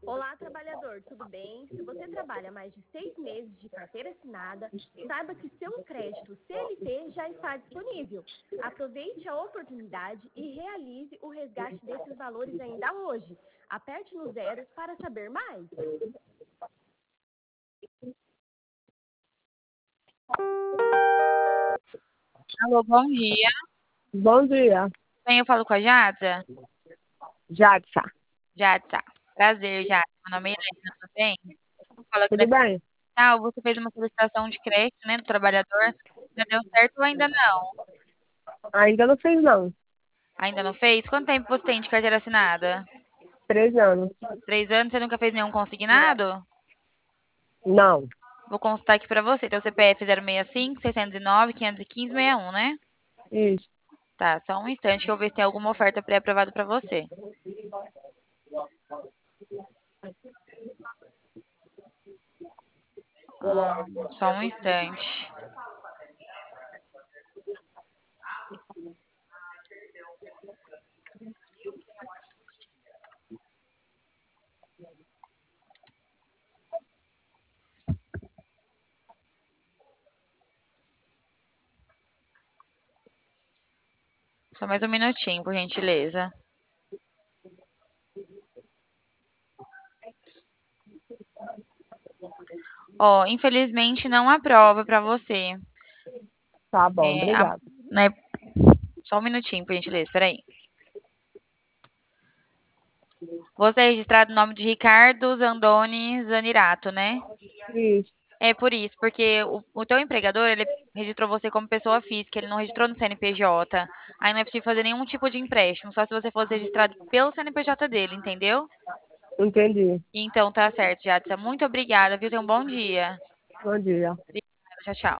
Olá, trabalhador, tudo bem? Se você trabalha mais de 6 meses de carteira assinada, saiba que seu crédito CLT já está disponível. Aproveite a oportunidade e realize o resgate desses valores ainda hoje. Aperte no 0 para saber mais. Alô, bom dia. Bom dia, Bem, eu falo com a Jadsa? Jadsa. Jadsa. Prazer, Jadsa. Meu nome é Helena, tudo bem? Fala aqui da Tudo bem? Você fez uma solicitação de crédito, né, do trabalhador. Já deu certo ou ainda não? Ainda não fiz, não. Ainda não fez? Quanto tempo você tem de carteira assinada? 3 anos. 3 anos? Você nunca fez nenhum consignado? Não. Vou consultar aqui pra você. Teu CPF 065 609 515 61, né? Isso. Tá, só um instante que eu vou ver se tem alguma oferta pré-aprovada pra você. Só um instante. Só mais um minutinho, por gentileza. Ó, infelizmente não aprova pra você. Tá bom, É, obrigado. né, só um minutinho, por gentileza, peraí. Você é registrado no nome de Ricardo Zandoni Zanirato, né? Isso. É por isso, porque o teu empregador, ele registrou você como pessoa física, ele não registrou no CNPJ. Aí não é possível fazer nenhum tipo de empréstimo, só se você fosse registrado pelo CNPJ dele, entendeu? Entendi. Então tá certo, Jadson. Muito obrigada, viu? Tenha um bom dia. Bom dia. Obrigada, tchau, tchau.